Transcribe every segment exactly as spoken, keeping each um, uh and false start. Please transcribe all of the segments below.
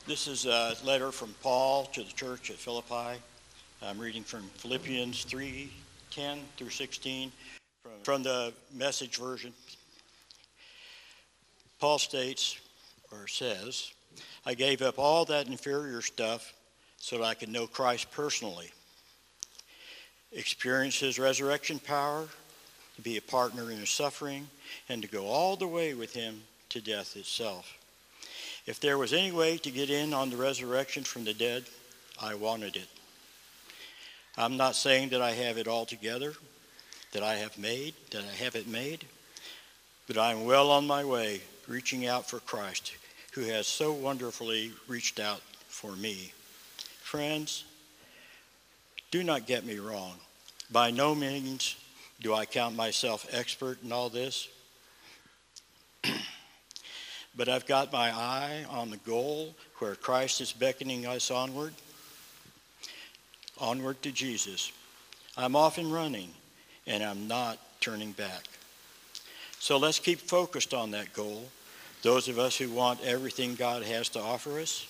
This is a letter from Paul to the church at Philippi. I'm reading from Philippians three ten through sixteen from, from the Message version. Paul states, or says, I gave up all that inferior stuff so that I could know Christ personally, experience his resurrection power, to be a partner in his suffering, and to go all the way with him to death itself. If there was any way to get in on the resurrection from the dead, I wanted it. I'm not saying that I have it all together, that I have made, that I have it made, but I'm well on my way reaching out for Christ, who has so wonderfully reached out for me. Friends, do not get me wrong. By no means do I count myself expert in all this. But I've got my eye on the goal where Christ is beckoning us onward, onward to Jesus. I'm off and running, and I'm not turning back. So let's keep focused on that goal, those of us who want everything God has to offer us.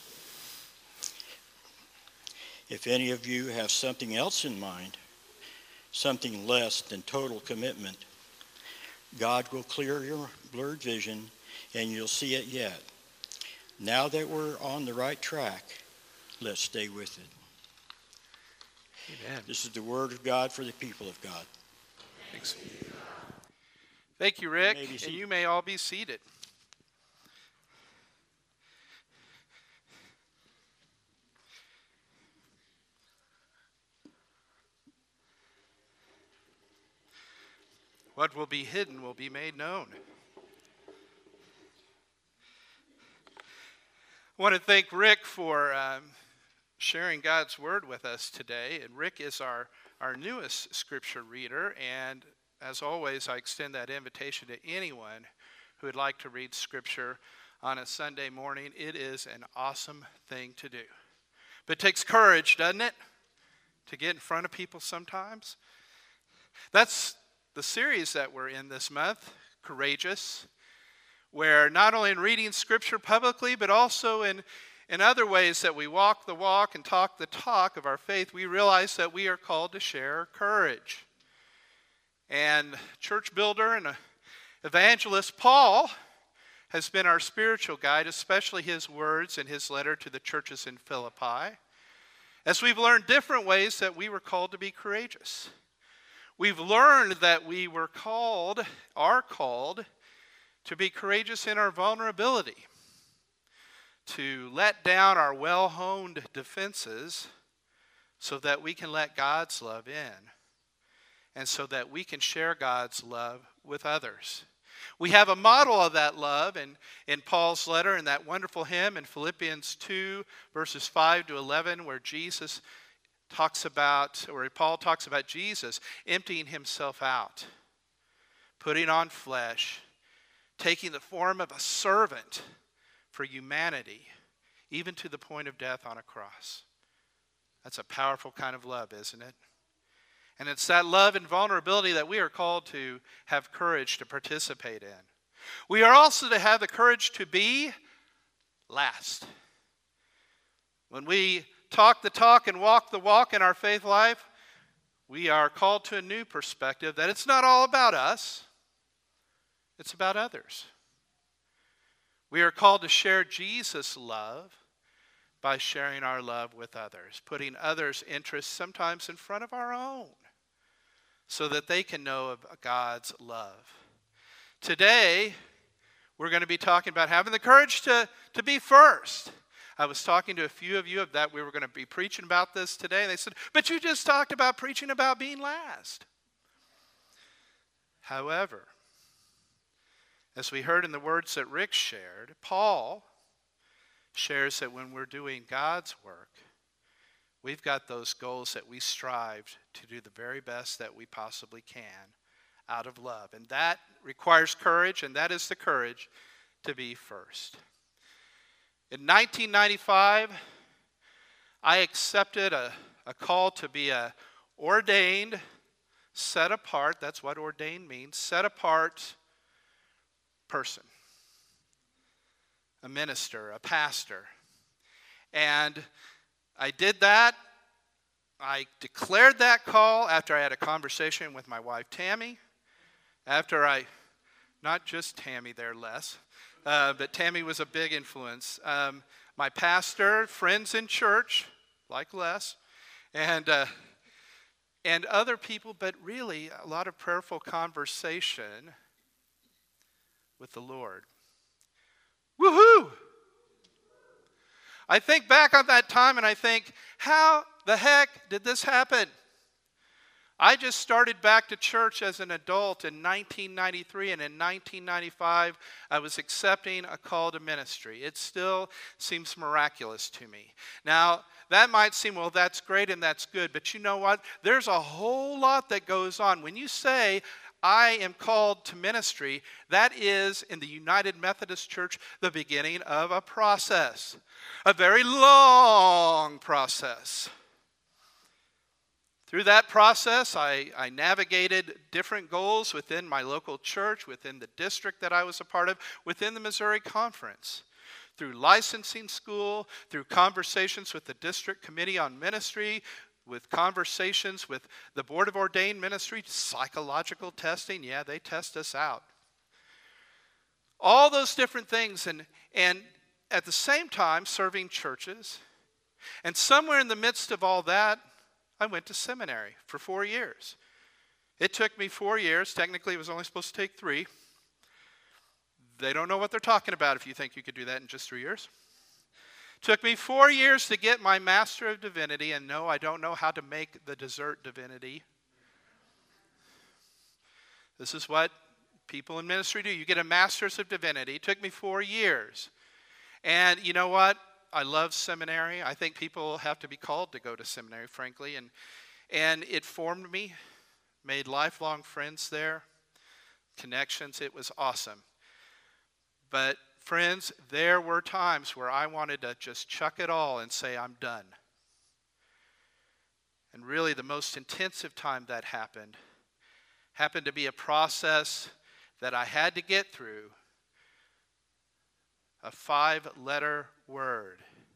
If any of you have something else in mind, something less than total commitment, God will clear your blurred vision and you'll see it yet. Now that we're on the right track, let's stay with it. Amen. This is the word of God for the people of God. Thanks. Thank you, Rick. You and you may all be seated. What will be hidden will be made known. I want to thank Rick for um, sharing God's word with us today. And Rick is our, our newest scripture reader. And as always, I extend that invitation to anyone who would like to read scripture on a Sunday morning. It is an awesome thing to do. But it takes courage, doesn't it, to get in front of people sometimes? That's the series that we're in this month, Courageous, where not only in reading scripture publicly, but also in, in other ways that we walk the walk and talk the talk of our faith, we realize that we are called to share courage. And church builder and evangelist Paul has been our spiritual guide, especially his words in his letter to the churches in Philippi, as we've learned different ways that we were called to be courageous. We've learned that we were called, are called, to be courageous in our vulnerability, to let down our well-honed defenses so that we can let God's love in, and so that we can share God's love with others. We have a model of that love in, in Paul's letter, in that wonderful hymn in Philippians two, verses five to eleven, where Jesus talks about, or Paul talks about Jesus emptying himself out, putting on flesh, taking the form of a servant for humanity, even to the point of death on a cross. That's a powerful kind of love, isn't it? And it's that love and vulnerability that we are called to have courage to participate in. We are also to have the courage to be last. When we talk the talk and walk the walk in our faith life, we are called to a new perspective that it's not all about us. It's about others. We are called to share Jesus' love by sharing our love with others, putting others' interests sometimes in front of our own so that they can know of God's love. Today, we're going to be talking about having the courage to, to be first. I was talking to a few of you of that we were going to be preaching about this today, and they said, but you just talked about preaching about being last. However, as we heard in the words that Rick shared, Paul shares that when we're doing God's work, we've got those goals that we strive to do the very best that we possibly can out of love. And that requires courage, and that is the courage to be first. In nineteen ninety-five, I accepted a, a call to be a ordained, set apart, that's what ordained means, set apart person, a minister, a pastor. And I did that. I declared that call after I had a conversation with my wife, Tammy. After I, not just Tammy there, Les, uh, but Tammy was a big influence. Um, my pastor, friends in church, like Les, and uh, and other people, but really a lot of prayerful conversation with the Lord. Woohoo! I think back on that time and I think, how the heck did this happen? I just started back to church as an adult in nineteen ninety-three, and in nineteen ninety-five, I was accepting a call to ministry. It still seems miraculous to me. Now, that might seem, well, that's great and that's good, but you know what? There's a whole lot that goes on. When you say, I am called to ministry, that is, in the United Methodist Church, the beginning of a process, a very long process. Through that process, I, I navigated different goals within my local church, within the district that I was a part of, within the Missouri Conference. Through licensing school, through conversations with the district committee on ministry, with conversations with the Board of Ordained Ministry, psychological testing, yeah, they test us out. All those different things, and, and at the same time, serving churches. And somewhere in the midst of all that, I went to seminary for four years. It took me four years. Technically, it was only supposed to take three. They don't know what they're talking about if you think you could do that in just three years. It took me four years to get my Master of Divinity, and no, I don't know how to make the dessert divinity. This is what people in ministry do. You get a Master's of Divinity. It took me four years. And you know what? I love seminary. I think people have to be called to go to seminary, frankly. And, and it formed me, made lifelong friends there, connections. It was awesome. But friends, there were times where I wanted to just chuck it all and say, I'm done. And really the most intensive time that happened, happened to be a process that I had to get through. A five-letter word.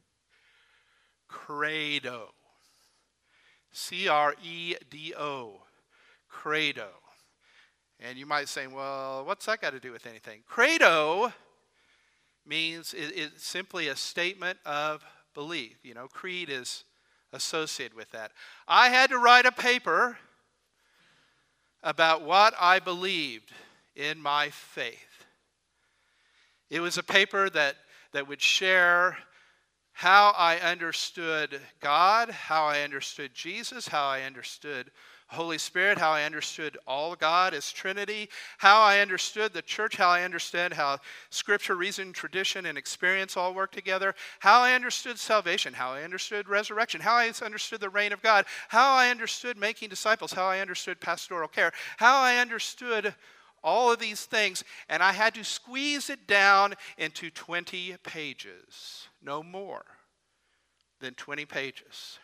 Credo. C R E D O. Credo. And you might say, well, what's that got to do with anything? Credo means it, it's simply a statement of belief. You know, creed is associated with that. I had to write a paper about what I believed in my faith. It was a paper that, that would share how I understood God, how I understood Jesus, how I understood Holy Spirit, how I understood all God as Trinity, how I understood the church, how I understood how Scripture, reason, tradition, and experience all work together, how I understood salvation, how I understood resurrection, how I understood the reign of God, how I understood making disciples, how I understood pastoral care, how I understood all of these things, and I had to squeeze it down into twenty pages, no more than twenty pages.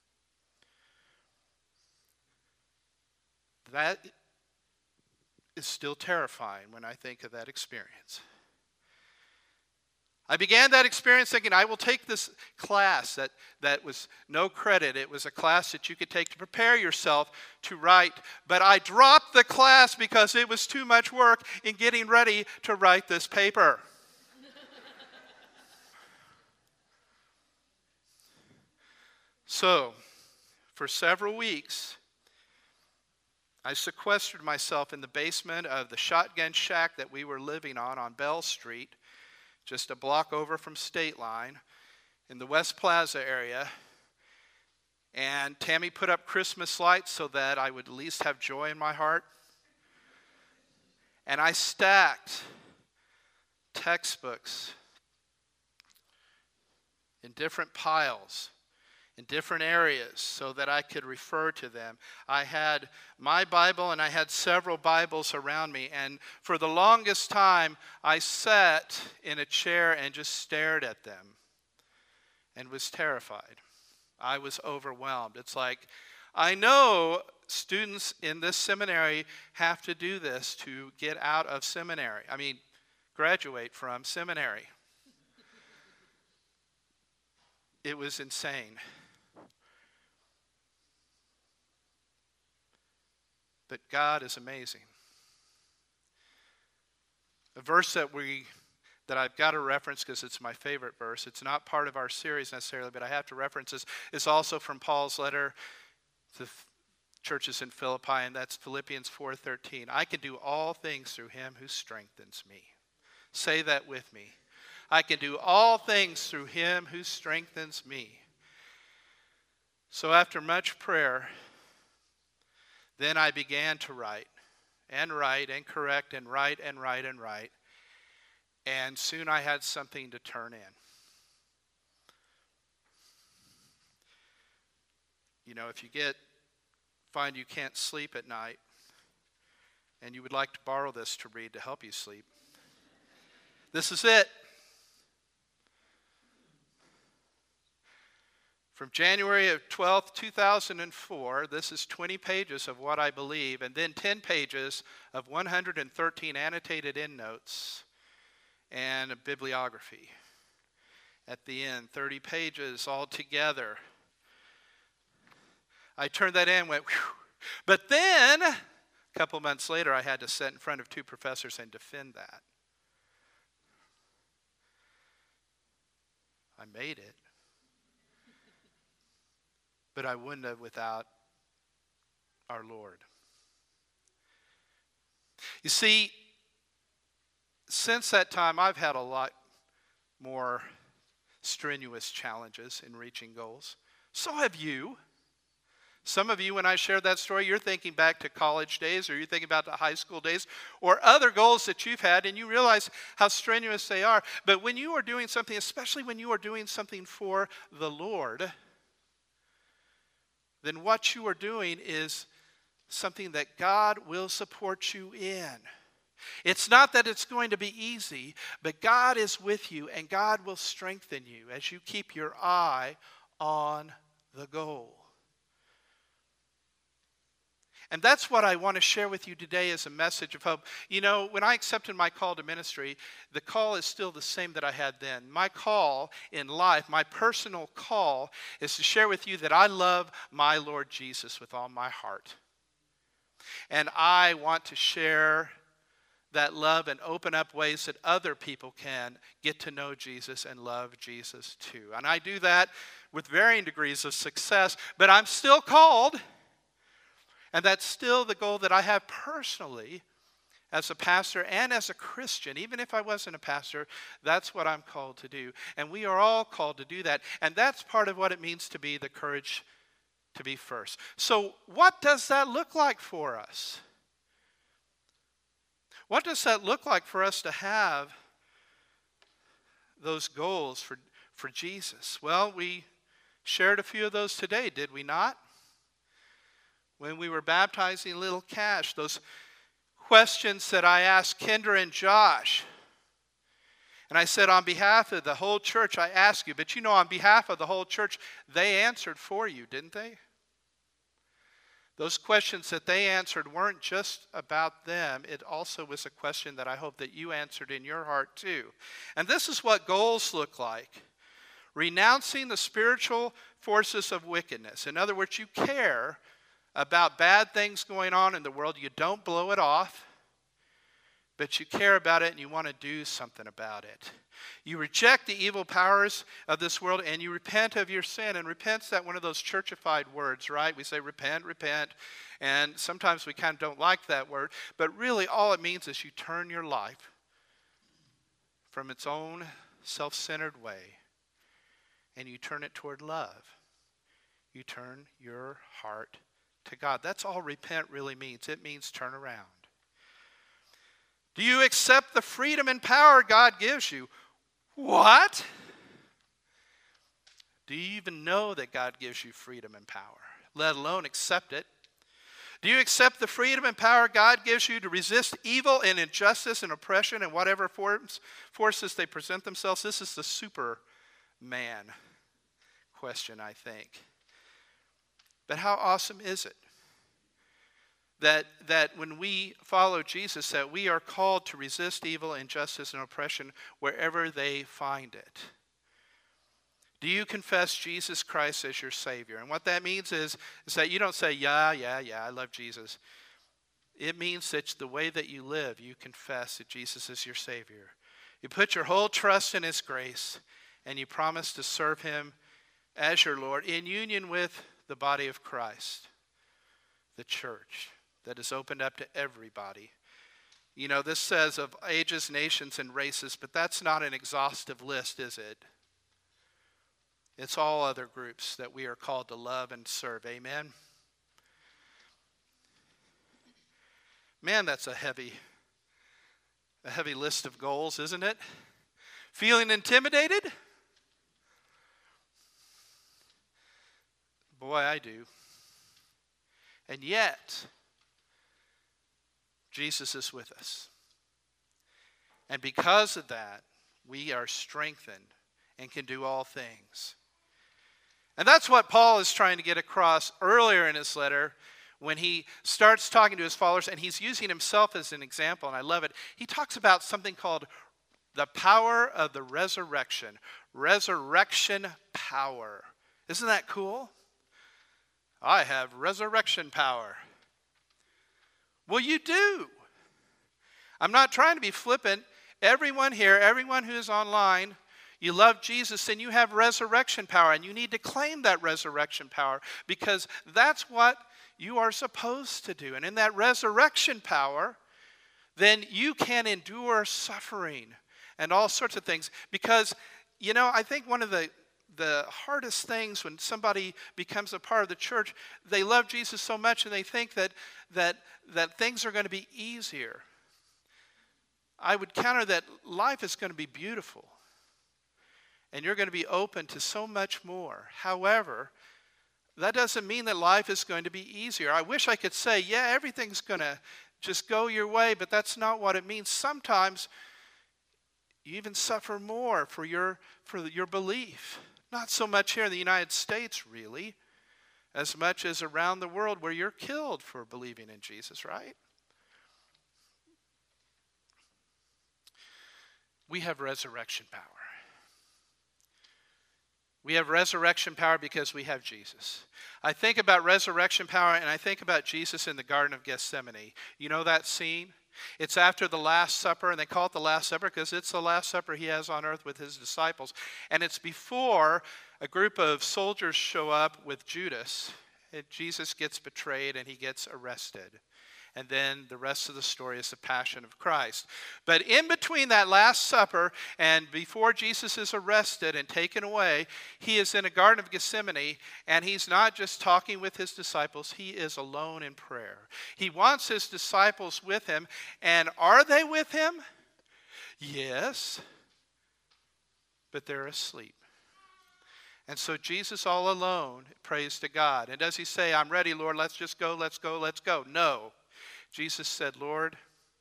That is still terrifying when I think of that experience. I began that experience thinking, I will take this class that, that was no credit. It was a class that you could take to prepare yourself to write. But I dropped the class because it was too much work in getting ready to write this paper. So, for several weeks, I sequestered myself in the basement of the shotgun shack that we were living on on Bell Street, just a block over from State Line, in the West Plaza area. And Tammy put up Christmas lights so that I would at least have joy in my heart. And I stacked textbooks in different piles, in different areas, so that I could refer to them. I had my Bible and I had several Bibles around me, and for the longest time I sat in a chair and just stared at them and was terrified. I was overwhelmed. It's like, I know students in this seminary have to do this to get out of seminary. I mean, graduate from seminary. It was insane. But God is amazing. A verse that we that I've got to reference because it's my favorite verse. It's not part of our series necessarily, but I have to reference this. It's also from Paul's letter to the churches in Philippi, and that's Philippians four thirteen. I can do all things through him who strengthens me. Say that with me. I can do all things through him who strengthens me. So after much prayer, then I began to write and write and correct and write and write and write. And soon I had something to turn in. You know, if you get, find you can't sleep at night, and you would like to borrow this to read to help you sleep, this is it. From January of twelfth, two thousand four, this is twenty pages of what I believe, and then ten pages of one hundred thirteen annotated endnotes and a bibliography. At the end, thirty pages all together. I turned that in and went, whew. But then, a couple months later, I had to sit in front of two professors and defend that. I made it. But I wouldn't have without our Lord. You see, since that time, I've had a lot more strenuous challenges in reaching goals. So have you. Some of you, when I shared that story, you're thinking back to college days, or you're thinking about the high school days, or other goals that you've had, and you realize how strenuous they are. But when you are doing something, especially when you are doing something for the Lord, then what you are doing is something that God will support you in. It's not that it's going to be easy, but God is with you, and God will strengthen you as you keep your eye on the goal. And that's what I want to share with you today as a message of hope. You know, when I accepted my call to ministry, the call is still the same that I had then. My call in life, my personal call, is to share with you that I love my Lord Jesus with all my heart. And I want to share that love and open up ways that other people can get to know Jesus and love Jesus too. And I do that with varying degrees of success, but I'm still called. And that's still the goal that I have personally as a pastor and as a Christian. Even if I wasn't a pastor, that's what I'm called to do. And we are all called to do that. And that's part of what it means to be the courage to be first. So what does that look like for us? What does that look like for us to have those goals for, for Jesus? Well, we shared a few of those today, did we not? When we were baptizing little Cash, those questions that I asked Kendra and Josh. And I said, on behalf of the whole church, I ask you. But you know, on behalf of the whole church, they answered for you, didn't they? Those questions that they answered weren't just about them. It also was a question that I hope that you answered in your heart too. And this is what goals look like. Renouncing the spiritual forces of wickedness. In other words, you care about bad things going on in the world. You don't blow it off, but you care about it and you want to do something about it. You reject the evil powers of this world and you repent of your sin. And repent's that one of those churchified words, right? We say repent, repent, and sometimes we kind of don't like that word, but really all it means is you turn your life from its own self-centered way and you turn it toward love. You turn your heart to God. That's all repent really means. It means turn around. Do you accept the freedom and power God gives you? What? Do you even know that God gives you freedom and power, let alone accept it? Do you accept the freedom and power God gives you to resist evil and injustice and oppression and whatever forms, forces they present themselves? This is the Superman question, I think. But how awesome is it that, that when we follow Jesus, that we are called to resist evil, injustice, and oppression wherever they find it? Do you confess Jesus Christ as your Savior? And what that means is, is that you don't say, yeah, yeah, yeah, I love Jesus. It means that the way that you live, you confess that Jesus is your Savior. You put your whole trust in His grace, and you promise to serve Him as your Lord in union with the body of Christ, the church that is opened up to everybody. You know, this says of ages, nations, and races, but that's not an exhaustive list, is it? It's all other groups that we are called to love and serve. Amen? Man, that's a heavy, a heavy list of goals, isn't it? Feeling intimidated? Boy, I do. And yet, Jesus is with us. And because of that, we are strengthened and can do all things. And that's what Paul is trying to get across earlier in his letter when he starts talking to his followers, and he's using himself as an example, and I love it. He talks about something called the power of the resurrection. Resurrection power. Isn't that cool? I have resurrection power. Well, you do. I'm not trying to be flippant. Everyone here, everyone who's online, you love Jesus and you have resurrection power, and you need to claim that resurrection power because that's what you are supposed to do. And in that resurrection power, then you can endure suffering and all sorts of things. Because, you know, I think one of the, the hardest things when somebody becomes a part of the church, they love Jesus so much and they think that, that, that things are going to be easier. I would counter that life is going to be beautiful. And you're going to be open to so much more. However, that doesn't mean that life is going to be easier. I wish I could say, yeah, everything's going to just go your way, but that's not what it means. Sometimes you even suffer more for your, for your belief. Not so much here in the United States, really, as much as around the world where you're killed for believing in Jesus, right? We have resurrection power. We have resurrection power because we have Jesus. I think about resurrection power and I think about Jesus in the Garden of Gethsemane. You know that scene? It's after the Last Supper, and they call it the Last Supper because it's the last supper he has on earth with his disciples. And it's before a group of soldiers show up with Judas, and Jesus gets betrayed and he gets arrested. And then the rest of the story is the Passion of Christ. But in between that Last Supper and before Jesus is arrested and taken away, he is in a Garden of Gethsemane, and he's not just talking with his disciples, he is alone in prayer. He wants his disciples with him, and are they with him? Yes, but they're asleep. And so Jesus all alone prays to God. And does he say, I'm ready, Lord, let's just go, let's go, let's go? No. Jesus said, Lord,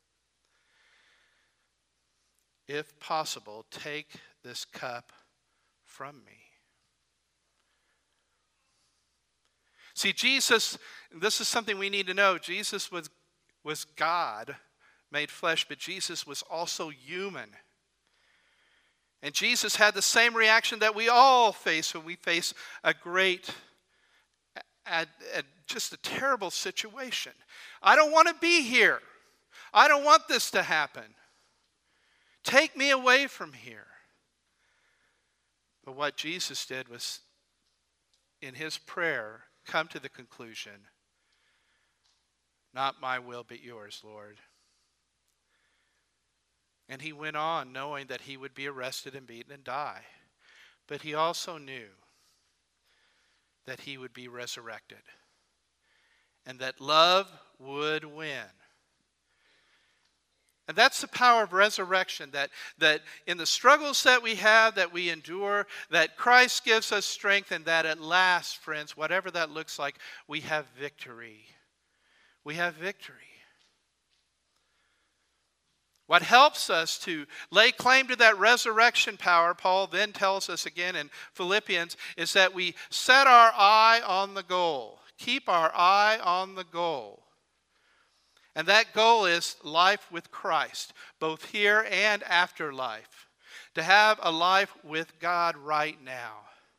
if possible, take this cup from me. See, Jesus, this is something we need to know. Jesus was, was God made flesh, but Jesus was also human. And Jesus had the same reaction that we all face when we face a great, a, a, just a terrible situation. I don't want to be here. I don't want this to happen. Take me away from here. But what Jesus did was, in his prayer, come to the conclusion, not my will but yours, Lord. And he went on knowing that he would be arrested and beaten and die. But he also knew that he would be resurrected. And that love would win. And that's the power of resurrection, that, that in the struggles that we have, that we endure, that Christ gives us strength, and that at last, friends, whatever that looks like, we have victory. We have victory. What helps us to lay claim to that resurrection power, Paul then tells us again in Philippians, is that we set our eye on the goal. Keep our eye on the goal. And that goal is life with Christ, both here and after life. To have a life with God right now.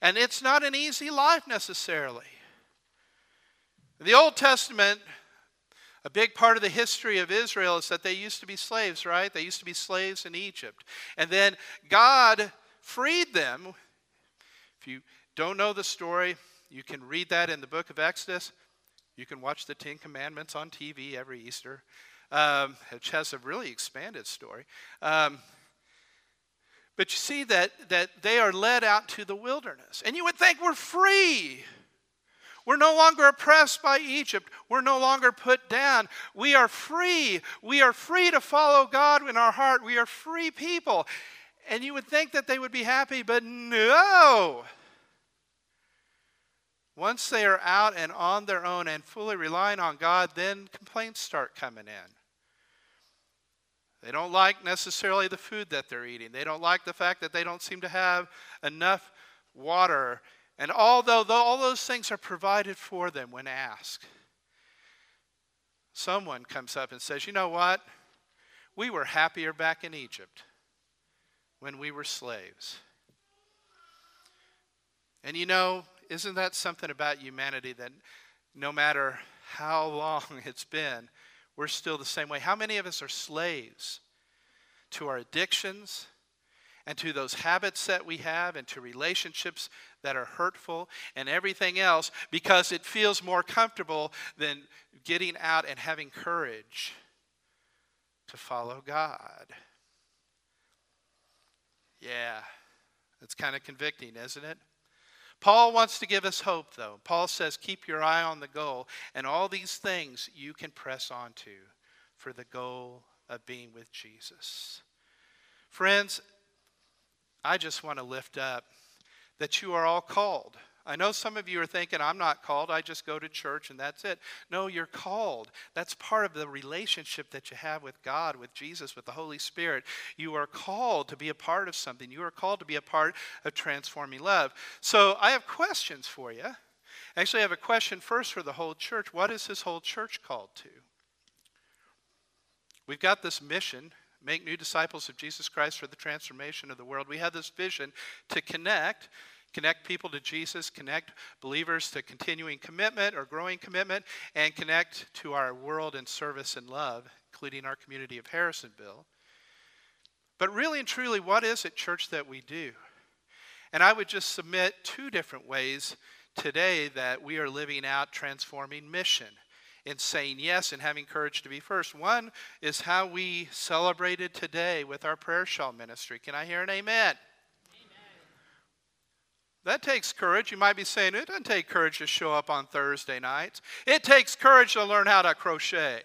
And it's not an easy life necessarily. In the Old Testament, a big part of the history of Israel is that they used to be slaves, right? They used to be slaves in Egypt. And then God freed them. If you don't know the story, you can read that in the book of Exodus. You can watch the Ten Commandments on T V every Easter, um, which has a really expanded story. Um, but you see that, that they are led out to the wilderness. And you would think we're free. We're no longer oppressed by Egypt. We're no longer put down. We are free. We are free to follow God in our heart. We are free people. And you would think that they would be happy, but no. Once they are out and on their own and fully relying on God, then complaints start coming in. They don't like necessarily the food that they're eating. They don't like the fact that they don't seem to have enough water. And although all those things are provided for them when asked, someone comes up and says, you know what? We were happier back in Egypt when we were slaves. And you know, isn't that something about humanity that no matter how long it's been, we're still the same way? How many of us are slaves to our addictions and to those habits that we have and to relationships that are hurtful and everything else because it feels more comfortable than getting out and having courage to follow God? Yeah, it's kind of convicting, isn't it? Paul wants to give us hope, though. Paul says, keep your eye on the goal, and all these things you can press on to for the goal of being with Jesus. Friends, I just want to lift up that you are all called. I know some of you are thinking, I'm not called, I just go to church and that's it. No, you're called. That's part of the relationship that you have with God, with Jesus, with the Holy Spirit. You are called to be a part of something. You are called to be a part of transforming love. So I have questions for you. Actually, I have a question first for the whole church. What is this whole church called to? We've got this mission, make new disciples of Jesus Christ for the transformation of the world. We have this vision to connect Connect people to Jesus, connect believers to continuing commitment or growing commitment, and connect to our world in service and love, including our community of Harrisonville. But really and truly, what is it, church, that we do? And I would just submit two different ways today that we are living out transforming mission in saying yes and having courage to be first. One is how we celebrated today with our prayer shawl ministry. Can I hear an amen? That takes courage. You might be saying, it doesn't take courage to show up on Thursday nights. It takes courage to learn how to crochet.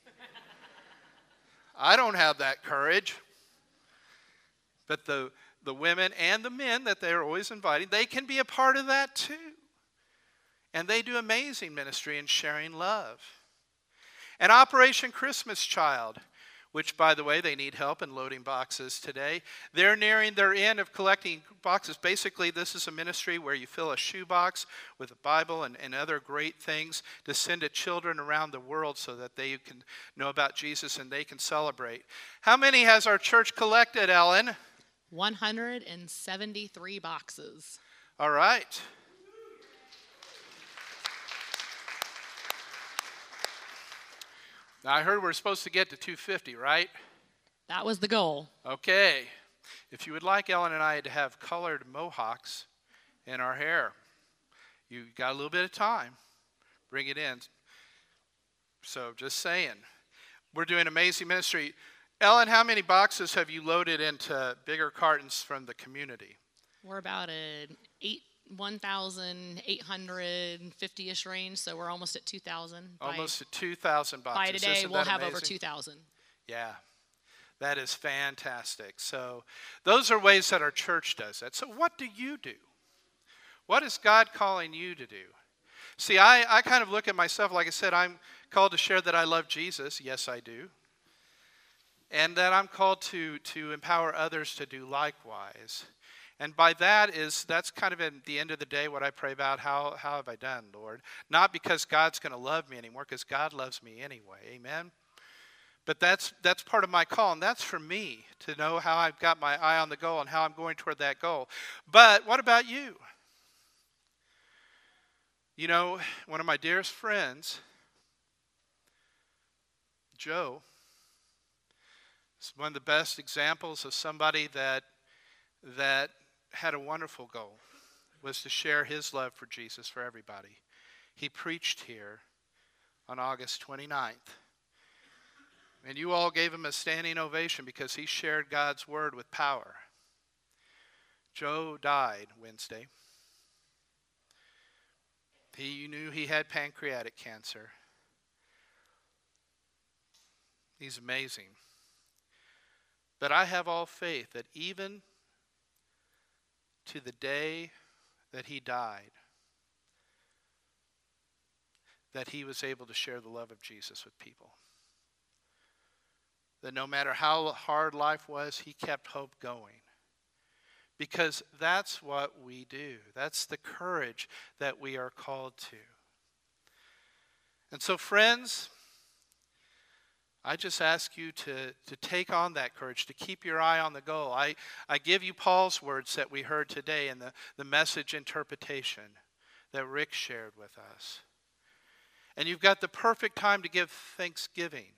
I don't have that courage. But the, the women and the men that they're always inviting, they can be a part of that too. And they do amazing ministry in sharing love. And Operation Christmas Child, which, by the way, they need help in loading boxes today. They're nearing their end of collecting boxes. Basically, this is a ministry where you fill a shoebox with a Bible and, and other great things to send to children around the world so that they can know about Jesus and they can celebrate. How many has our church collected, Ellen? one hundred seventy-three boxes. All right. Now, I heard we're supposed to get to two hundred fifty, right? That was the goal. Okay. If you would like Ellen and I to have colored mohawks in our hair, you got a little bit of time. Bring it in. So just saying. We're doing amazing ministry. Ellen, how many boxes have you loaded into bigger cartons from the community? We're about an eight, one thousand eight hundred fifty-ish range, so we're almost at two thousand. Almost at two thousand boxes. By today, Isn't we'll that have amazing? over two thousand. Yeah, that is fantastic. So those are ways that our church does that. So what do you do? What is God calling you to do? See, I, I kind of look at myself, like I said, I'm called to share that I love Jesus. Yes, I do. And that I'm called to, to empower others to do likewise. And by that is, that's kind of at the end of the day what I pray about, how, how have I done, Lord? Not because God's going to love me anymore, because God loves me anyway, amen? But that's that's part of my call, and that's for me, to know how I've got my eye on the goal and how I'm going toward that goal. But what about you? You know, one of my dearest friends, Joe, is one of the best examples of somebody that that had a wonderful goal, was to share his love for Jesus for everybody. He preached here on August twenty-ninth. And you all gave him a standing ovation because he shared God's word with power. Joe died Wednesday. He knew he had pancreatic cancer. He's amazing. But I have all faith that even to the day that he died, that he was able to share the love of Jesus with people. That no matter how hard life was, he kept hope going. Because that's what we do. That's the courage that we are called to. And so, friends, I just ask you to, to take on that courage, to keep your eye on the goal. I, I give you Paul's words that we heard today in the, the message interpretation that Rick shared with us. And you've got the perfect time to give thanksgiving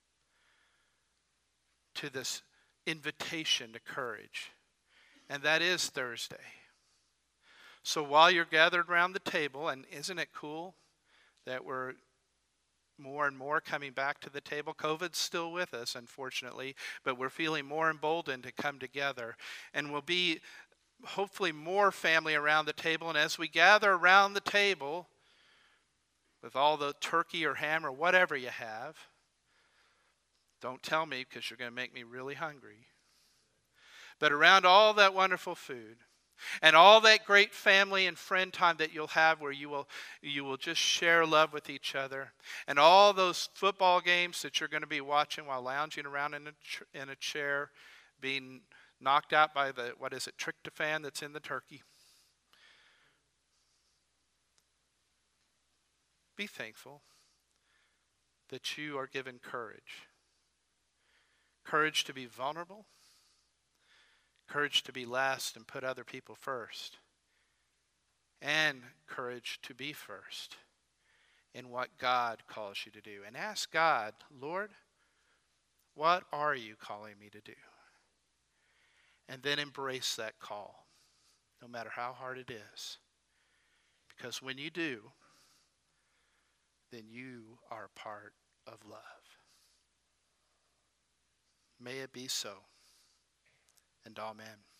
to this invitation to courage. And that is Thursday. So while you're gathered around the table, and isn't it cool that we're more and more coming back to the table? COVID's still with us, unfortunately, but we're feeling more emboldened to come together. And we'll be hopefully more family around the table. And as we gather around the table with all the turkey or ham or whatever you have, don't tell me because you're going to make me really hungry. But around all that wonderful food and all that great family and friend time that you'll have, where you will you will just share love with each other, and all those football games that you're going to be watching while lounging around in a, in a chair, being knocked out by the, what is it, tryptophan that's in the turkey. Be thankful that you are given courage. Courage to be vulnerable. Courage to be last and put other people first. And courage to be first in what God calls you to do. And ask God, Lord, what are you calling me to do? And then embrace that call, no matter how hard it is. Because when you do, then you are part of love. May it be so. And amen.